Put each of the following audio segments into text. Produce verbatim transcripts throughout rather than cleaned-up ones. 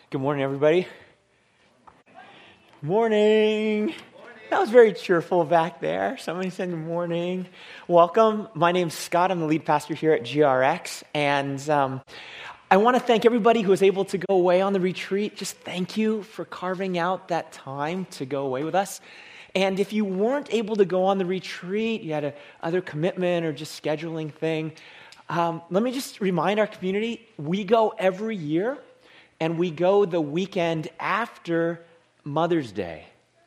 Good morning, everybody. Morning. That was very cheerful back there. Somebody said good morning. Welcome. My name's Scott. I'm the lead pastor here at G R X. And um, I want to thank everybody who was able to go away on the retreat. Just thank you for carving out that time to go away with us. And if you weren't able to go on the retreat, you had a other commitment or just scheduling thing, um, let me just remind our community, we go every year. And we go the weekend after Mother's Day.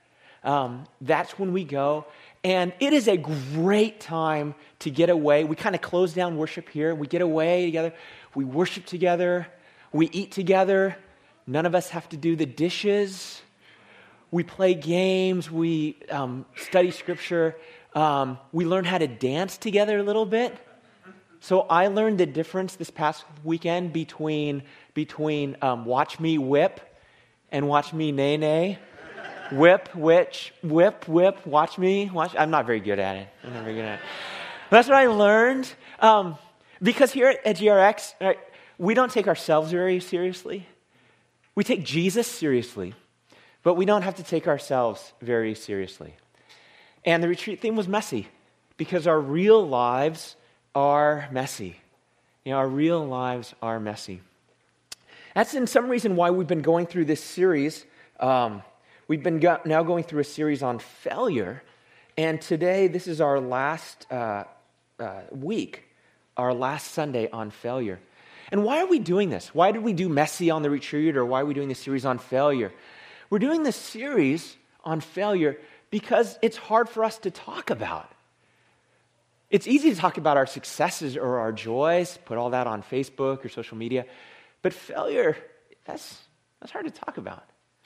Um, that's when we go. And it is a great time to get away. We kind of close down worship here. We get away together. We worship together. We eat together. None of us have to do the dishes. We play games. We um, study scripture. Um, we learn how to dance together a little bit. So I learned the difference this past weekend between between um, watch me whip and watch me nay nay. Whip, which, whip, whip, watch me, watch. I'm not very good at it. I'm not very good at it. That's what I learned. Um, because here at G R X, right, we don't take ourselves very seriously. We take Jesus seriously, but we don't have to take ourselves very seriously. And the retreat theme was messy because our real lives are messy. You know, our real lives are messy. That's in some reason why we've been going through this series. Um, we've been go- now going through a series on failure, and today this is our last uh, uh, week, our last Sunday on failure. And why are we doing this? Why did we do messy on the retreat, or why are we doing this series on failure? We're doing this series on failure because it's hard for us to talk about. It's easy to talk about our successes or our joys, put all that on Facebook or social media, but failure, that's, that's hard to talk about.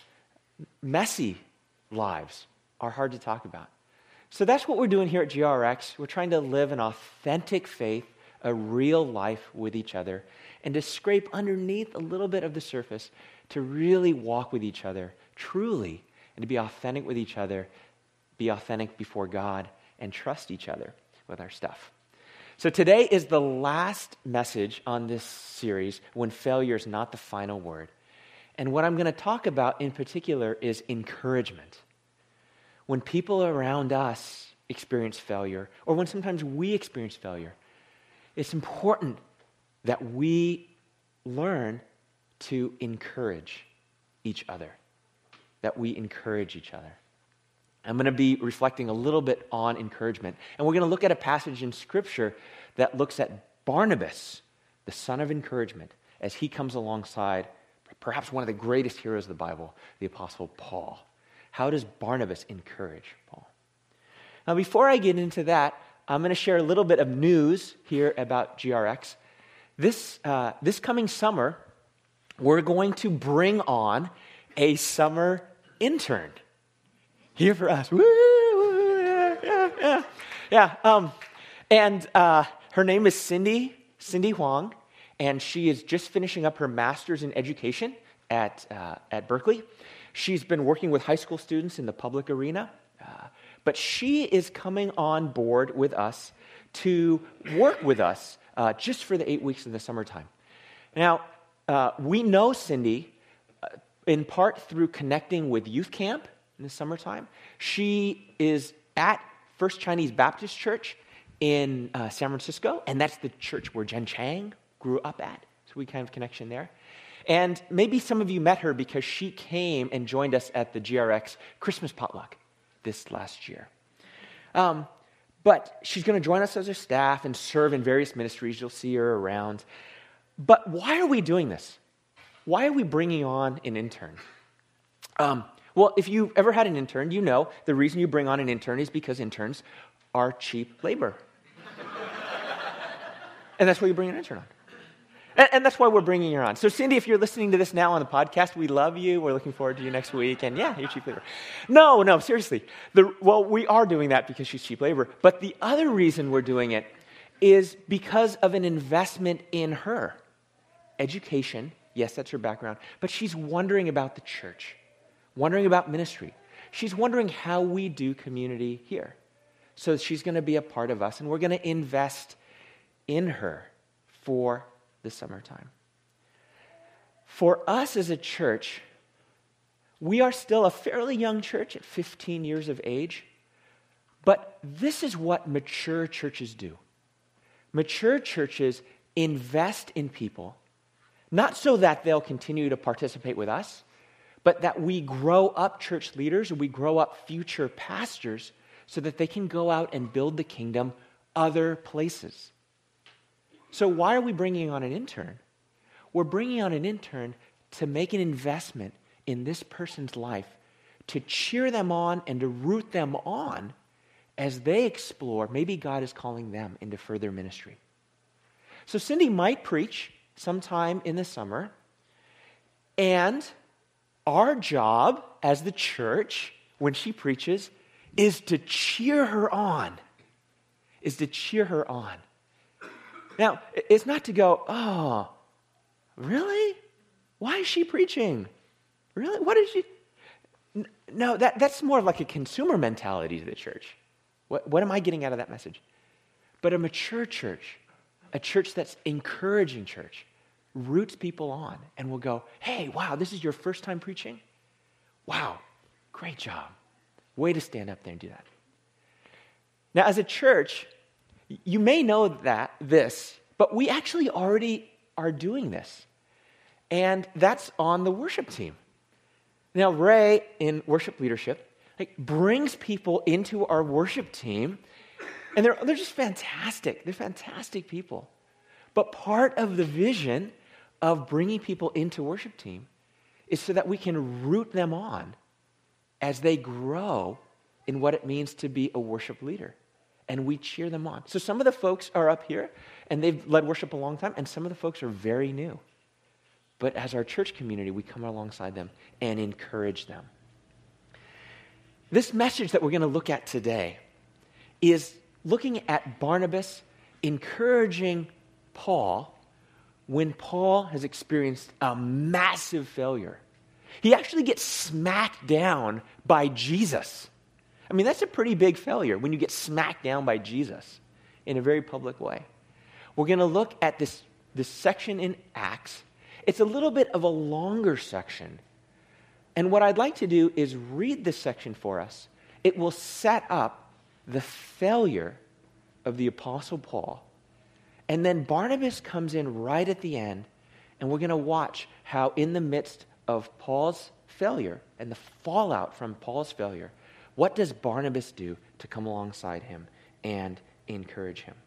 Messy lives are hard to talk about. So that's what we're doing here at G R X. We're trying to live an authentic faith, a real life with each other, and to scrape underneath a little bit of the surface to really walk with each other truly, and to be authentic with each other, be authentic before God, and trust each other with our stuff. So today is the last message on this series, when failure is not the final word. And what I'm going to talk about in particular is encouragement. When people around us experience failure, or when sometimes we experience failure, it's important that we learn to encourage each other, that we encourage each other. I'm going to be reflecting a little bit on encouragement. And we're going to look at a passage in Scripture that looks at Barnabas, the son of encouragement, as he comes alongside perhaps one of the greatest heroes of the Bible, the Apostle Paul. How does Barnabas encourage Paul? Now, before I get into that, I'm going to share a little bit of news here about G R X. This, uh, this coming summer, we're going to bring on a summer intern. Here for us. Woo, woo, yeah, yeah, yeah. yeah um, and uh, her name is Cindy, Cindy Huang, and she is just finishing up her master's in education at, uh, at Berkeley. She's been working with high school students in the public arena, uh, but she is coming on board with us to work with us uh, just for the eight weeks in the summertime. Now, uh, we know Cindy uh, in part through connecting with youth camp in the summertime. She is at First Chinese Baptist Church in uh, San Francisco, and that's the church where Jen Chang grew up at. So we kind of connection there. And maybe some of you met her because she came and joined us at the G R X Christmas potluck this last year. Um, but she's going to join us as a staff and serve in various ministries. You'll see her around. But why are we doing this? Why are we bringing on an intern? Um, Well, if you've ever had an intern, you know the reason you bring on an intern is because interns are cheap labor. And that's why you bring an intern on. And, and that's why we're bringing her on. So, Cindy, if you're listening to this now on the podcast, we love you. We're looking forward to you next week. And yeah, you're cheap labor. No, no, seriously. The, well, we are doing that because she's cheap labor. But the other reason we're doing it is because of an investment in her. Education, yes, that's her background. But she's wondering about the church. Wondering about ministry. She's wondering how we do community here. So she's going to be a part of us, and we're going to invest in her for the summertime. For us as a church, we are still a fairly young church at fifteen years of age, but this is what mature churches do. Mature churches invest in people, not so that they'll continue to participate with us, but that we grow up church leaders, we grow up future pastors so that they can go out and build the kingdom other places. So why are we bringing on an intern? We're bringing on an intern to make an investment in this person's life, to cheer them on and to root them on as they explore, maybe God is calling them into further ministry. So Cindy might preach sometime in the summer, and our job as the church, when she preaches, is to cheer her on, is to cheer her on. Now, it's not to go, oh, really? Why is she preaching? Really? What is she? No, that, that's more like a consumer mentality to the church. What, what am I getting out of that message? But a mature church, a church that's encouraging church, roots people on and will go, hey, wow, this is your first time preaching? Wow, great job. Way to stand up there and do that. Now, as a church, you may know that, this, but we actually already are doing this. And that's on the worship team. Now, Ray, in worship leadership, like, brings people into our worship team, and they're, they're just fantastic. They're fantastic people. But part of the vision of bringing people into worship team is so that we can root them on as they grow in what it means to be a worship leader. And we cheer them on. So some of the folks are up here, and they've led worship a long time, and some of the folks are very new. But as our church community, we come alongside them and encourage them. This message that we're going to look at today is looking at Barnabas encouraging Paul when Paul has experienced a massive failure. He actually gets smacked down by Jesus. I mean, that's a pretty big failure when you get smacked down by Jesus in a very public way. We're going to look at this, this section in Acts. It's a little bit of a longer section. And what I'd like to do is read this section for us. It will set up the failure of the Apostle Paul. And then Barnabas comes in right at the end, and we're going to watch how in the midst of Paul's failure and the fallout from Paul's failure, what does Barnabas do to come alongside him and encourage him?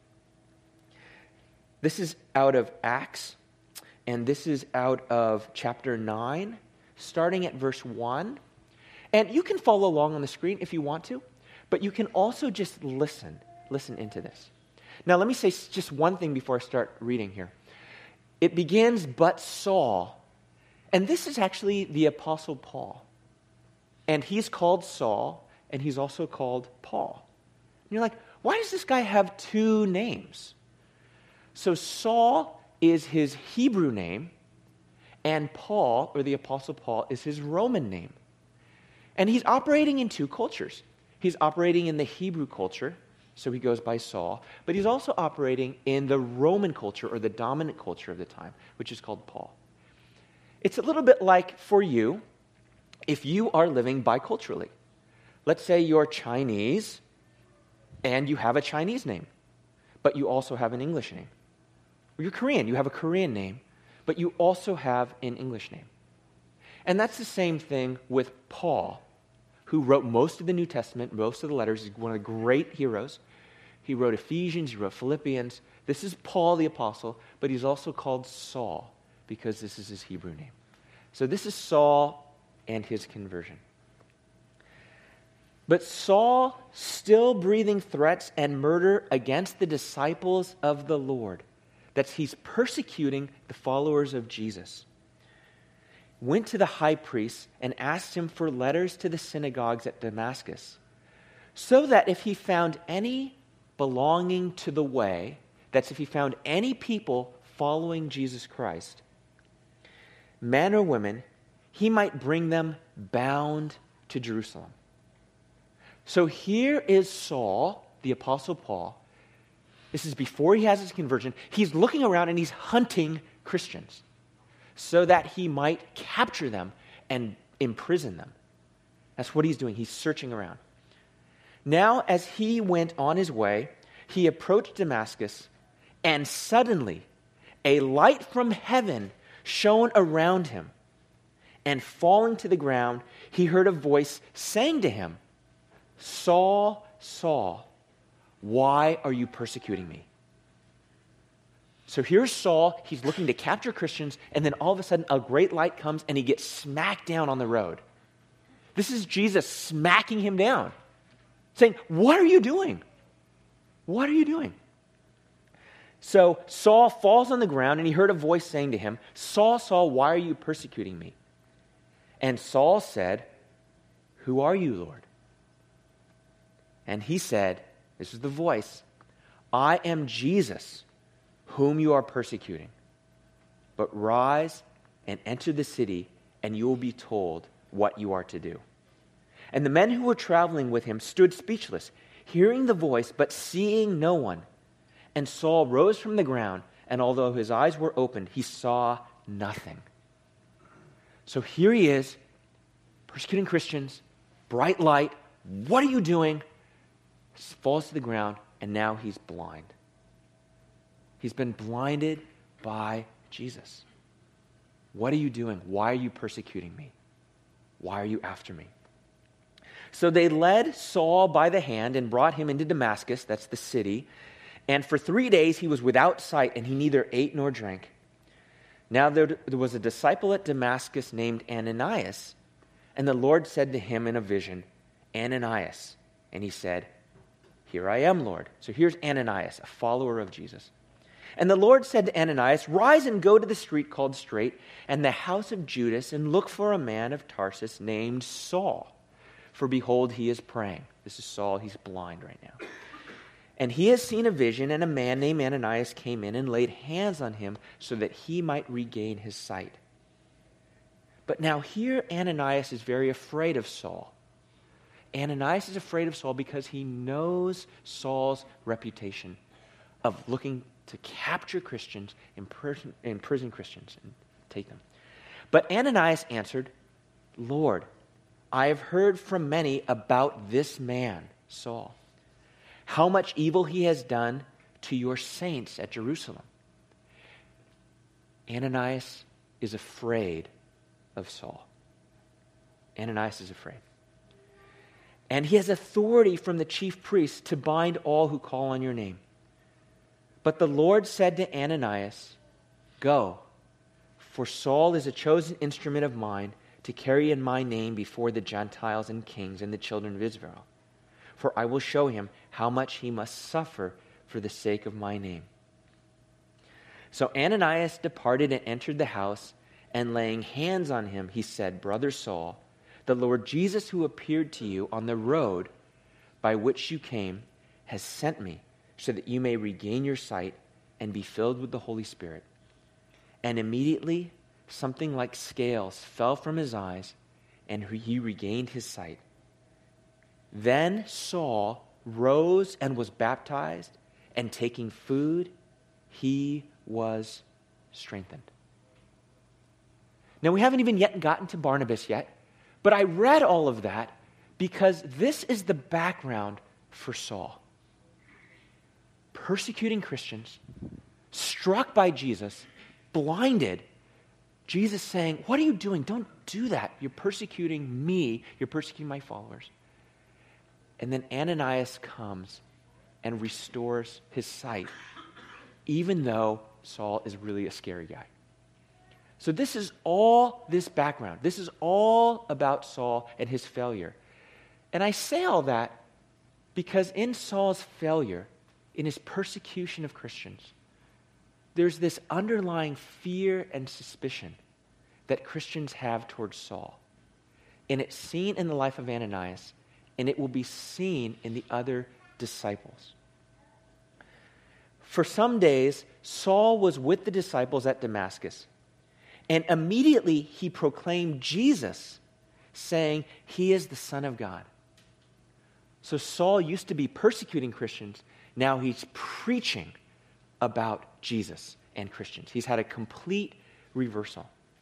This is out of Acts, and this is out of chapter nine, starting at verse one. And you can follow along on the screen if you want to, but you can also just listen, listen into this. Now, let me say just one thing before I start reading here. It begins, but Saul. And this is actually the Apostle Paul. And he's called Saul, and he's also called Paul. And you're like, why does this guy have two names? So Saul is his Hebrew name, and Paul, or the Apostle Paul, is his Roman name. And he's operating in two cultures. He's operating in the Hebrew culture, so he goes by Saul, but he's also operating in the Roman culture, or the dominant culture of the time, which is called Paul. It's a little bit like for you, if you are living biculturally. Let's say you're Chinese, and you have a Chinese name, but you also have an English name. Or you're Korean, you have a Korean name, but you also have an English name. And that's the same thing with Paul, who wrote most of the New Testament, most of the letters. He's one of the great heroes. He wrote Ephesians, he wrote Philippians. This is Paul the Apostle, but he's also called Saul because this is his Hebrew name. So this is Saul and his conversion. But Saul, still breathing threats and murder against the disciples of the Lord, that he's persecuting the followers of Jesus, went to the high priest and asked him for letters to the synagogues at Damascus, so that if he found any belonging to the way, that's if he found any people following Jesus Christ, men or women, he might bring them bound to Jerusalem. So here is Saul, the Apostle Paul. This is before he has his conversion. He's looking around and he's hunting Christians. so that he might capture them and imprison them. That's what he's doing. He's searching around. Now, as he went on his way, he approached Damascus, and suddenly a light from heaven shone around him. And falling to the ground, he heard a voice saying to him, "Saul, Saul, why are you persecuting me?" So here's Saul. He's looking to capture Christians, and then all of a sudden a great light comes and he gets smacked down on the road. This is Jesus smacking him down, saying, "What are you doing? What are you doing?" So Saul falls on the ground, and he heard a voice saying to him, "Saul, Saul, why are you persecuting me?" And Saul said, "Who are you, Lord?" And he said, this is the voice, "I am Jesus, whom you are persecuting. But rise and enter the city, and you will be told what you are to do." And the men who were traveling with him stood speechless, hearing the voice, but seeing no one. And Saul rose from the ground, and although his eyes were opened, he saw nothing. So here he is, persecuting Christians, bright light. What are you doing? Falls to the ground, and now he's blind. He's been blinded by Jesus. What are you doing? Why are you persecuting me? Why are you after me? So they led Saul by the hand and brought him into Damascus, that's the city. And for three days he was without sight, and he neither ate nor drank. Now there, there was a disciple at Damascus named Ananias, and the Lord said to him in a vision, "Ananias." And he said, "Here I am, Lord." So here's Ananias, a follower of Jesus. And the Lord said to Ananias, "Rise and go to the street called Straight, and the house of Judas, and look for a man of Tarsus named Saul. For behold, he is praying." This is Saul, he's blind right now. "And he has seen a vision, and a man named Ananias came in and laid hands on him so that he might regain his sight." But now here Ananias is very afraid of Saul. Ananias is afraid of Saul because he knows Saul's reputation of looking to capture Christians, imprison, imprison Christians, and take them. But Ananias answered, "Lord, I have heard from many about this man, Saul, how much evil he has done to your saints at Jerusalem." Ananias is afraid of Saul. Ananias is afraid. "And he has authority from the chief priests to bind all who call on your name." But the Lord said to Ananias, "Go, for Saul is a chosen instrument of mine to carry in my name before the Gentiles and kings and the children of Israel. For I will show him how much he must suffer for the sake of my name." So Ananias departed and entered the house, and laying hands on him, he said, "Brother Saul, the Lord Jesus who appeared to you on the road by which you came has sent me, so that you may regain your sight and be filled with the Holy Spirit." And immediately something like scales fell from his eyes, and he regained his sight. Then Saul rose and was baptized, and taking food, he was strengthened. Now, we haven't even yet gotten to Barnabas yet, but I read all of that because this is the background for Saul. Persecuting Christians, struck by Jesus, blinded, Jesus saying, "What are you doing? Don't do that. You're persecuting me. You're persecuting my followers." And then Ananias comes and restores his sight, even though Saul is really a scary guy. So this is all this background. This is all about Saul and his failure. And I say all that because in Saul's failure, in his persecution of Christians, there's this underlying fear and suspicion that Christians have towards Saul. And it's seen in the life of Ananias, and it will be seen in the other disciples. For some days, Saul was with the disciples at Damascus, and immediately he proclaimed Jesus, saying, "He is the Son of God." So Saul used to be persecuting Christians. Now he's preaching about Jesus and Christians. He's had a complete reversal.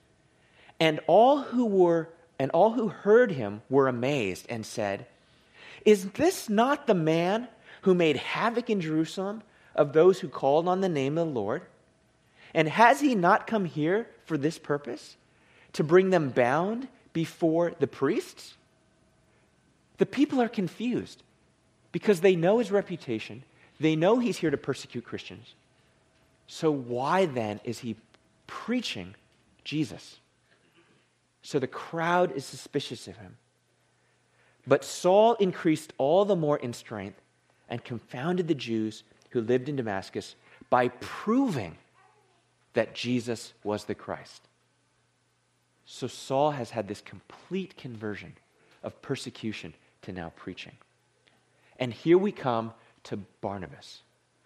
And all who were and all who heard him were amazed and said, "Is this not the man who made havoc in Jerusalem of those who called on the name of the Lord? And has he not come here for this purpose, to bring them bound before the priests?" The people are confused because they know his reputation. They know he's here to persecute Christians. So why then is he preaching Jesus? So the crowd is suspicious of him. But Saul increased all the more in strength and confounded the Jews who lived in Damascus by proving that Jesus was the Christ. So Saul has had this complete conversion of persecution to now preaching. And here we come to Barnabas.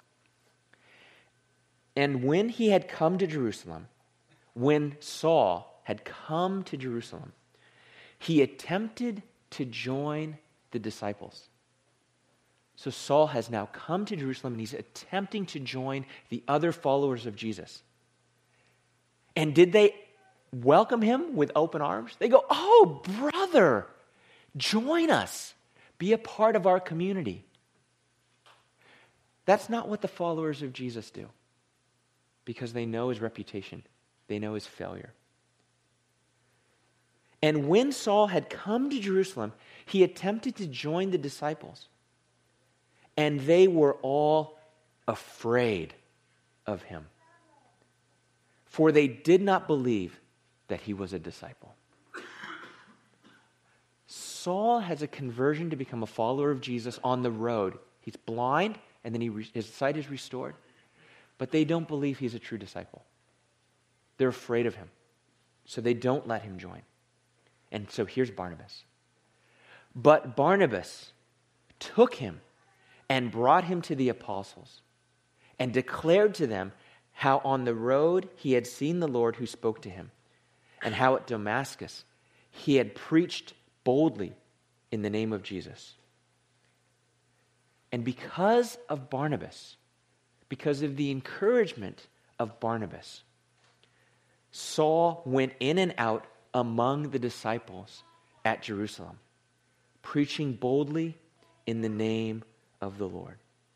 And when he had come to Jerusalem, when Saul had come to Jerusalem, he attempted to join the disciples. So Saul has now come to Jerusalem and he's attempting to join the other followers of Jesus. And did they welcome him with open arms? They go, "Oh, brother, join us. Be a part of our community." That's not what the followers of Jesus do, because they know his reputation. They know his failure. And when Saul had come to Jerusalem, he attempted to join the disciples. And they were all afraid of him, for they did not believe that he was a disciple. Saul has a conversion to become a follower of Jesus on the road. He's blind, and then he, his sight is restored. But they don't believe he's a true disciple. They're afraid of him, so they don't let him join. And so here's Barnabas. But Barnabas took him and brought him to the apostles and declared to them how on the road he had seen the Lord who spoke to him, and how at Damascus he had preached boldly in the name of Jesus. And because of Barnabas, because of the encouragement of Barnabas, Saul went in and out among the disciples at Jerusalem, preaching boldly in the name of the Lord.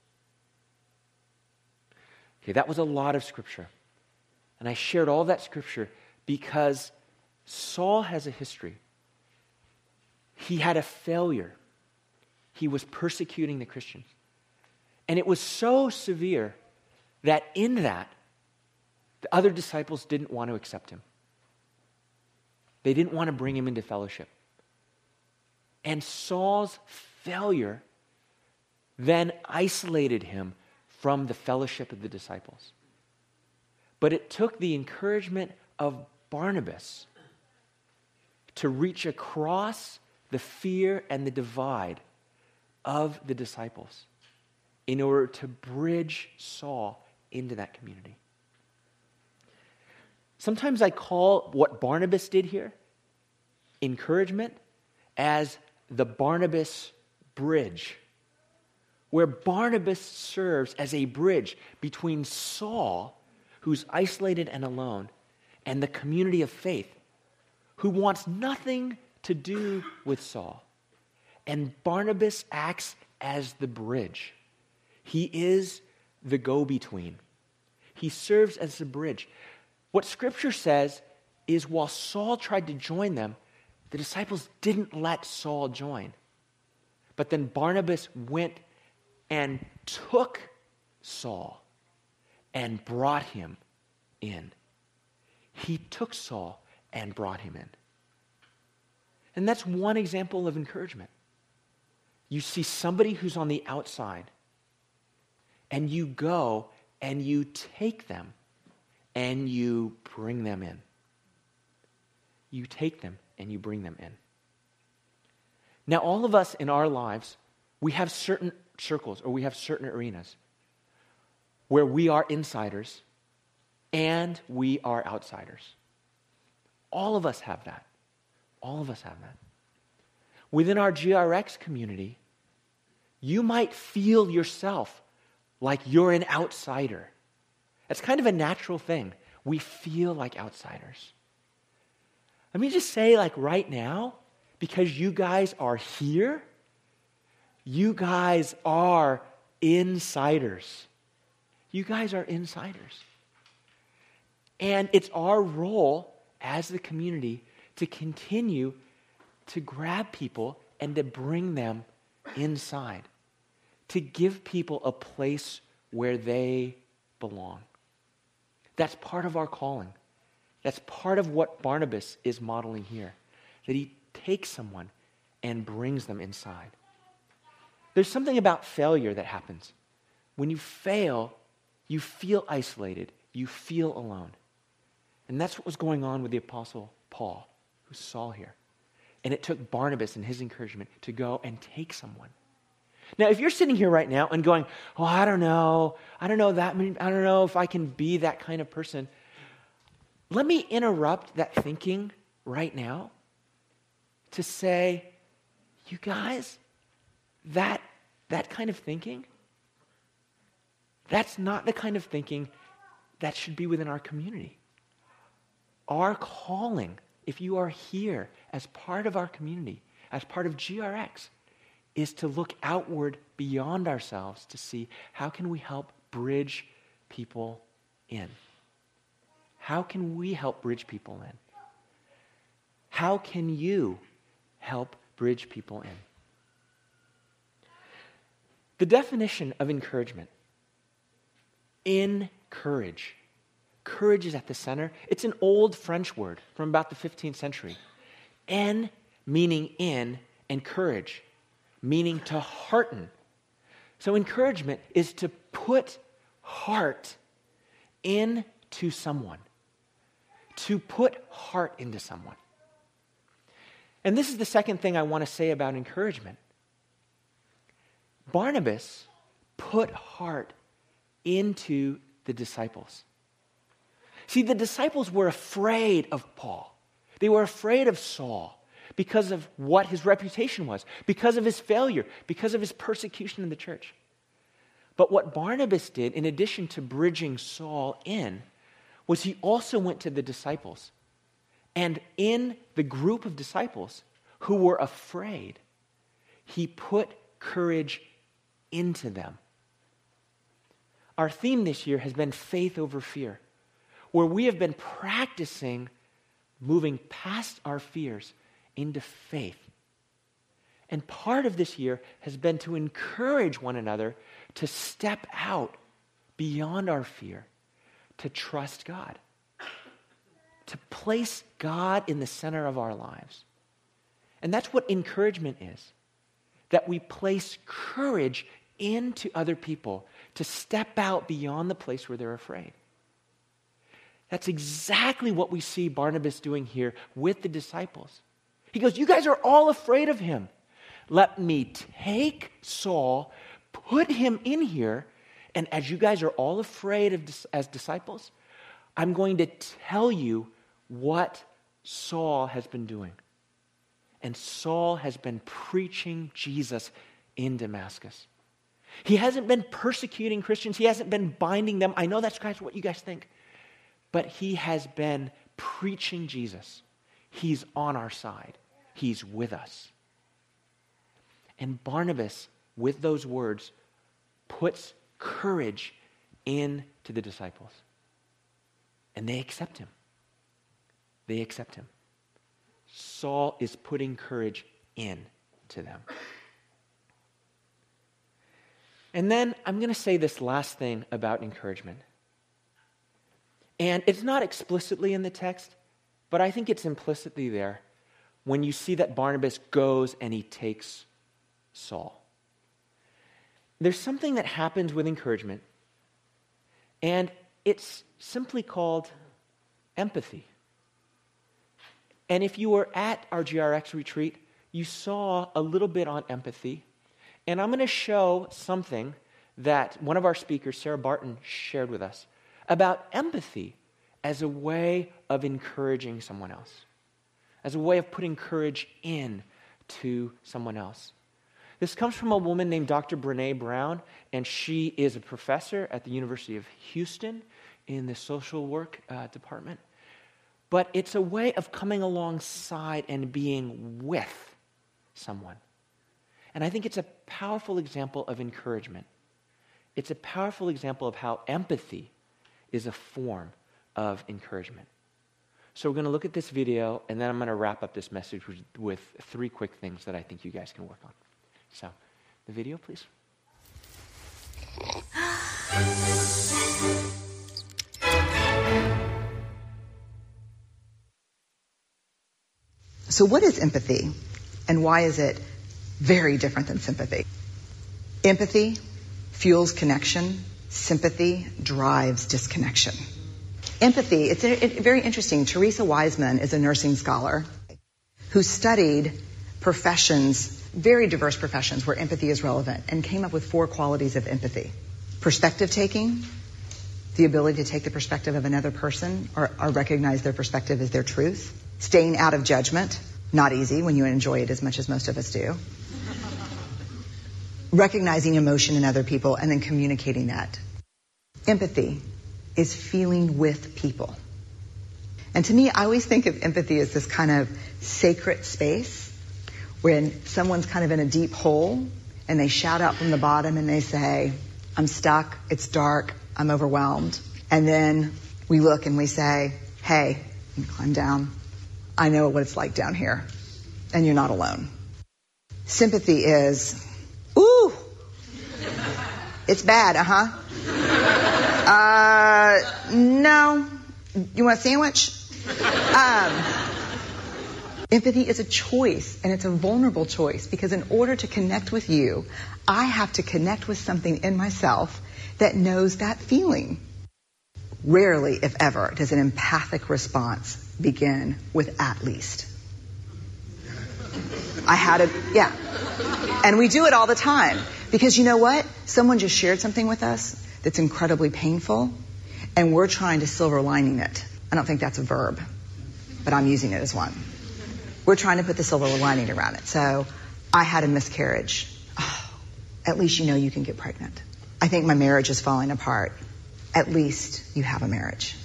Okay, that was a lot of scripture. And I shared all that scripture because Saul has a history. He had a failure. He was persecuting the Christians. And it was so severe that in that, the other disciples didn't want to accept him. They didn't want to bring him into fellowship. And Saul's failure then isolated him from the fellowship of the disciples. But it took the encouragement of Barnabas to reach across the fear and the divide of the disciples in order to bridge Saul into that community. Sometimes I call what Barnabas did here encouragement as the Barnabas bridge, where Barnabas serves as a bridge between Saul, who's isolated and alone, and the community of faith, who wants nothing to do with Saul. And Barnabas acts as the bridge. He is the go-between. He serves as the bridge. What Scripture says is while Saul tried to join them, the disciples didn't let Saul join. But then Barnabas went and took Saul and brought him in. He took Saul and brought him in. And that's one example of encouragement. You see somebody who's on the outside, and you go and you take them and you bring them in. You take them and you bring them in. Now, all of us in our lives, we have certain circles or we have certain arenas where we are insiders and we are outsiders. All of us have that. All of us have that. Within our G R X community, you might feel yourself like you're an outsider. It's kind of a natural thing. We feel like outsiders. Let me just say, like right now, because you guys are here, you guys are insiders. You guys are insiders. And it's our role as the community to continue to grab people and to bring them inside, to give people a place where they belong. That's part of our calling. That's part of what Barnabas is modeling here, that he takes someone and brings them inside. There's something about failure that happens. When you fail, you feel isolated. You feel alone. And that's what was going on with the Apostle Paul, who Saul here. And it took Barnabas and his encouragement to go and take someone. Now, if you're sitting here right now and going, oh, I don't know, I don't know that many, I don't know if I can be that kind of person, let me interrupt that thinking right now to say, you guys, that, that kind of thinking, that's not the kind of thinking that should be within our community. Our calling, if you are here as part of our community, as part of G R X, is to look outward beyond ourselves to see how can we help bridge people in. How can we help bridge people in? How can you help bridge people in? The definition of encouragement, encourage. Courage is at the center. It's an old French word from about the fifteenth century. En meaning in, and courage meaning to hearten. So encouragement is to put heart into someone. To put heart into someone. And this is the second thing I want to say about encouragement. Barnabas put heart into the disciples. See, the disciples were afraid of Paul. They were afraid of Saul because of what his reputation was, because of his failure, because of his persecution in the church. But what Barnabas did, in addition to bridging Saul in, was he also went to the disciples. And in the group of disciples who were afraid, he put courage into them. Our theme this year has been faith over fear, where we have been practicing moving past our fears into faith. And part of this year has been to encourage one another to step out beyond our fear, to trust God, to place God in the center of our lives. And that's what encouragement is, that we place courage into other people to step out beyond the place where they're afraid. That's exactly what we see Barnabas doing here with the disciples. He goes, you guys are all afraid of him. Let me take Saul, put him in here, and as you guys are all afraid of as disciples, I'm going to tell you what Saul has been doing. And Saul has been preaching Jesus in Damascus. He hasn't been persecuting Christians. He hasn't been binding them. I know that's kind of what you guys think. But he has been preaching Jesus. He's on our side. He's with us. And Barnabas, with those words, puts courage into the disciples. And they accept him. They accept him. Saul is putting courage in to them. And then I'm going to say this last thing about encouragement. And it's not explicitly in the text, but I think it's implicitly there when you see that Barnabas goes and he takes Saul. There's something that happens with encouragement, and it's simply called empathy. And if you were at our G R X retreat, you saw a little bit on empathy. And I'm going to show something that one of our speakers, Sarah Barton, shared with us about empathy as a way of encouraging someone else, as a way of putting courage in to someone else. This comes from a woman named Doctor Brene Brown, and she is a professor at the University of Houston in the social work uh, department. but it's a way of coming alongside and being with someone. And I think it's a powerful example of encouragement. It's a powerful example of how empathy is a form of encouragement. So we're going to look at this video, and then I'm going to wrap up this message with, with three quick things that I think you guys can work on. So, the video, please. So what is empathy, and why is it very different than sympathy? Empathy fuels connection. Sympathy drives disconnection. Empathy, it's a, it, very interesting. Teresa Wiseman is a nursing scholar who studied professions, very diverse professions where empathy is relevant, and came up with four qualities of empathy. Perspective taking, the ability to take the perspective of another person or, or recognize their perspective as their truth. Staying out of judgment, not easy when you enjoy it as much as most of us do. Recognizing emotion in other people and then communicating that. Empathy is feeling with people. And to me, I always think of empathy as this kind of sacred space when someone's kind of in a deep hole and they shout out from the bottom and they say, I'm stuck, it's dark, I'm overwhelmed. And then we look and we say, hey, you climb down. I know what it's like down here, and you're not alone. Sympathy is, ooh, it's bad, uh-huh. Uh, no. You want a sandwich? Um, empathy is a choice, and it's a vulnerable choice, because in order to connect with you, I have to connect with something in myself that knows that feeling. Rarely, if ever, does an empathic response begin with at least. I had a, yeah. And we do it all the time. Because you know what? Someone just shared something with us that's incredibly painful, and we're trying to silver lining it. I don't think that's a verb, but I'm using it as one. We're trying to put the silver lining around it. So, I had a miscarriage. Oh, at least you know you can get pregnant. I think my marriage is falling apart. At least you have a marriage.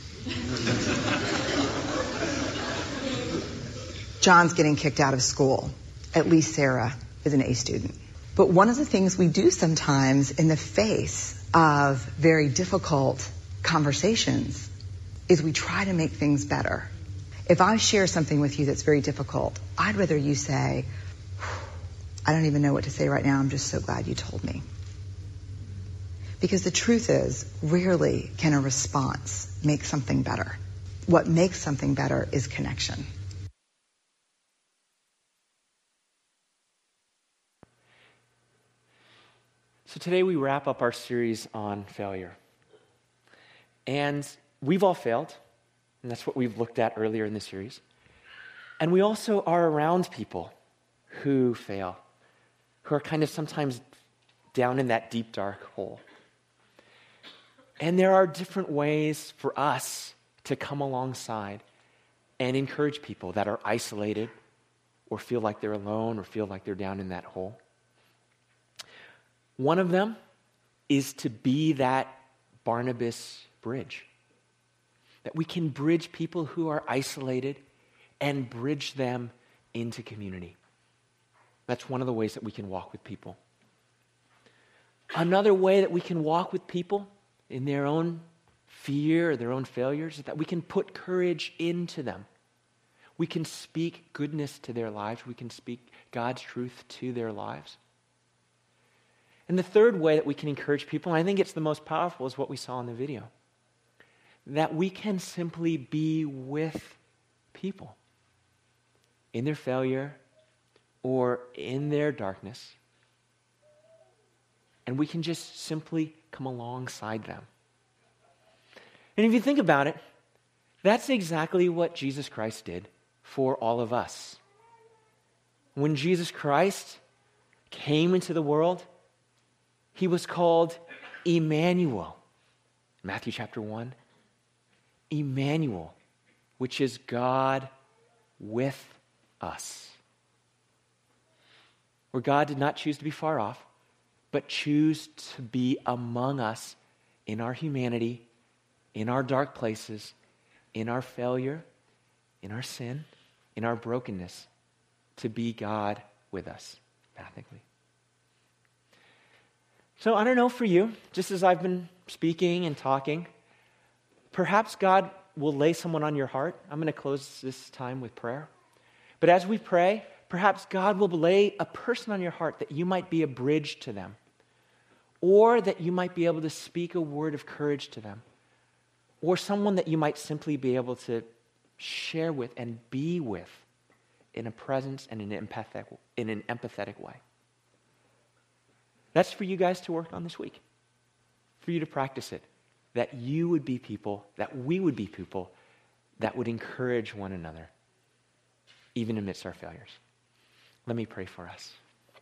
John's getting kicked out of school. At least Sarah is an A student. But one of the things we do sometimes in the face of very difficult conversations is we try to make things better. If I share something with you that's very difficult, I'd rather you say, I don't even know what to say right now, I'm just so glad you told me. Because the truth is, rarely can a response make something better. What makes something better is connection. So today we wrap up our series on failure. And we've all failed, and that's what we've looked at earlier in the series. And we also are around people who fail, who are kind of sometimes down in that deep, dark hole. And there are different ways for us to come alongside and encourage people that are isolated or feel like they're alone or feel like they're down in that hole. One of them is to be that Barnabas bridge. That we can bridge people who are isolated and bridge them into community. That's one of the ways that we can walk with people. Another way that we can walk with people in their own fear or their own failures is that we can put courage into them. We can speak goodness to their lives. We can speak God's truth to their lives. And the third way that we can encourage people, and I think it's the most powerful, is what we saw in the video. That we can simply be with people in their failure or in their darkness. And we can just simply come alongside them. And if you think about it, that's exactly what Jesus Christ did for all of us. When Jesus Christ came into the world, he was called Emmanuel. Matthew chapter one. Emmanuel, which is God with us. Where God did not choose to be far off, but choose to be among us in our humanity, in our dark places, in our failure, in our sin, in our brokenness, to be God with us, ethically. So I don't know for you, just as I've been speaking and talking, perhaps God will lay someone on your heart. I'm going to close this time with prayer. But as we pray, perhaps God will lay a person on your heart that you might be a bridge to them, or that you might be able to speak a word of courage to them, or someone that you might simply be able to share with and be with in a presence and in an empathetic, in an empathetic way. That's for you guys to work on this week, for you to practice it, that you would be people, that we would be people that would encourage one another, even amidst our failures. Let me pray for us.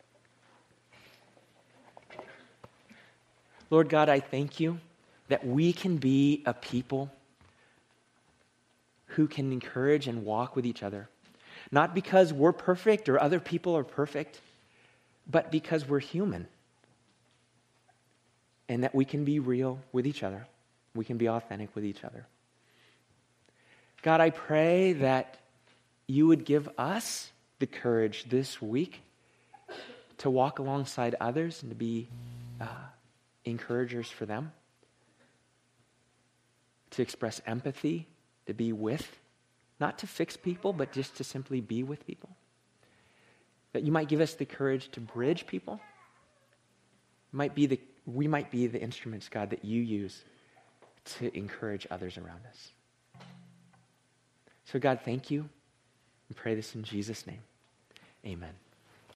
Lord God, I thank you that we can be a people who can encourage and walk with each other, not because we're perfect or other people are perfect, but because we're human. And that we can be real with each other. We can be authentic with each other. God, I pray that you would give us the courage this week to walk alongside others and to be uh, encouragers for them, to express empathy, to be with, not to fix people, but just to simply be with people. That you might give us the courage to bridge people. Might be the We might be the instruments, God, that you use to encourage others around us. So God, thank you. We pray this in Jesus' name. Amen.